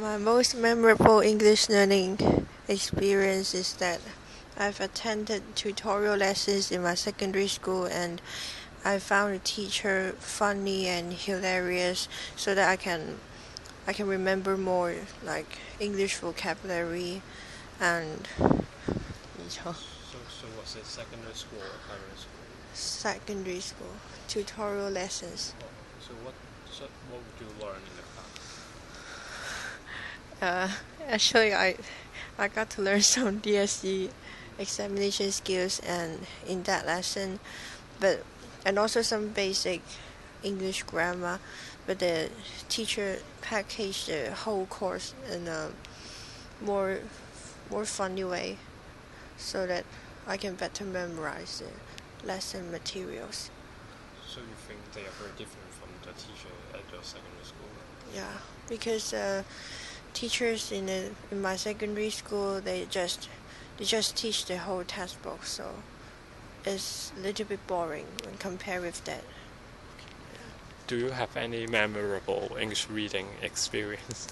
My most memorable English learning experience is that I've attended tutorial lessons in my secondary school, and I found the teacher funny and hilarious so that I can remember more like English vocabulary and So was it secondary school or primary school? secondary school tutorial lessons. Oh, what would you learn in the class? Actually, I got to learn some DSE examination skills and in that lesson, and also some basic English grammar. But the teacher packaged the whole course in a more funny way, so that I can better memorize the lesson materials. So you think they are very different from the teacher at your secondary school? Yeah, because teachers in my secondary school they just teach the whole textbook, so it's a little bit boring when compared with that. Do you have any memorable English reading experience?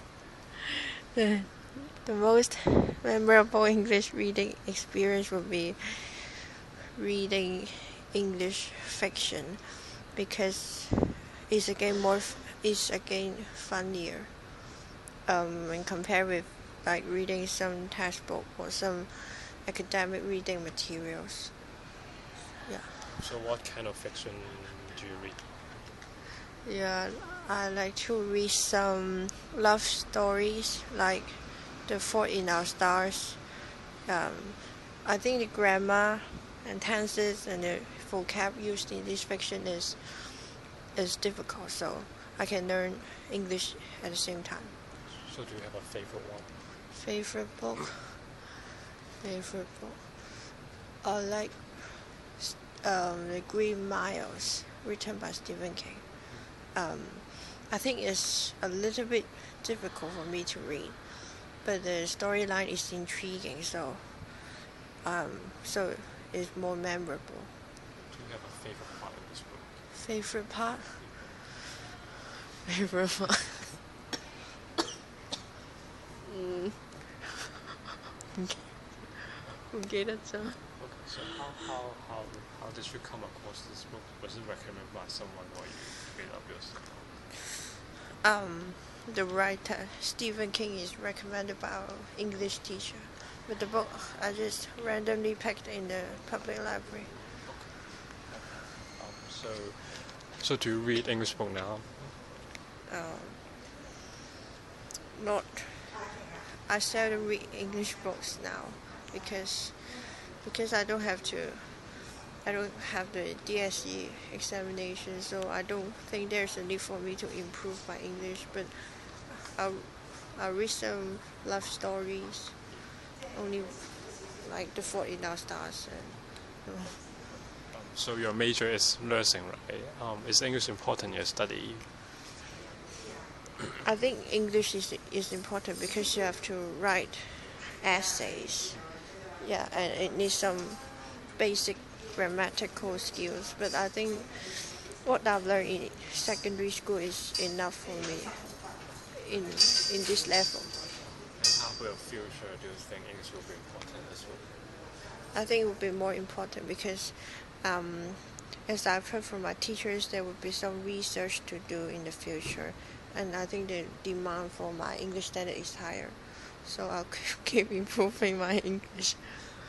The most memorable English reading experience would be reading English fiction, because it's again funnier when compared with like reading some textbook or some academic reading materials. Yeah. So what kind of fiction do you read? Yeah, I like to read some love stories like The Fault in Our Stars. I think the grammar and tenses and the vocab used in this fiction is difficult, so I can learn English at the same time. So do you have a favorite one? Favorite book? I like The Green Miles, written by Stephen King. I think it's a little bit difficult for me to read, but the storyline is intriguing, so it's more memorable. Do you have a favorite part in this book? Favorite part? Favorite part? Okay, that's all. Okay, so how did you come across this book? Was it recommended by someone or you read it up yourself? The writer Stephen King is recommended by our English teacher, but the book I just randomly picked in the public library. So do you read English book now? Not. I seldom read English books now because I don't have the DSE examination, so I don't think there's a need for me to improve my English. But I'll read some love stories, only like The Fault in Our Stars. So your major is nursing, right? Is English important in your study? I think English is important because you have to write essays. Yeah, and it needs some basic grammatical skills. But I think what I've learned in secondary school is enough for me in this level. And how for your future do you think English will be important as well? I think it would be more important because, as I've heard from my teachers, there would be some research to do in the future, and I think the demand for my English standard is higher, so I'll keep improving my English.